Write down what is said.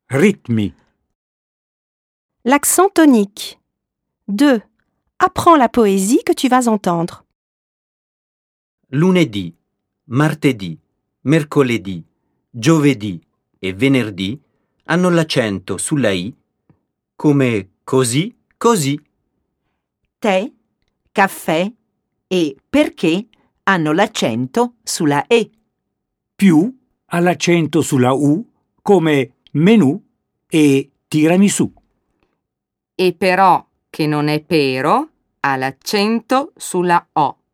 Ritmi. L'accent tonique. 2. Apprends la poésie que tu vas entendre. Lunedì, martedì, mercoledì, giovedì e venerdì hanno l'accento sulla I come così, così. Tè, caffè e perché hanno l'accento sulla E. Più ha l'accento sulla U come menù e tiramisù. E però, che non è pero, ha l'accento sulla O.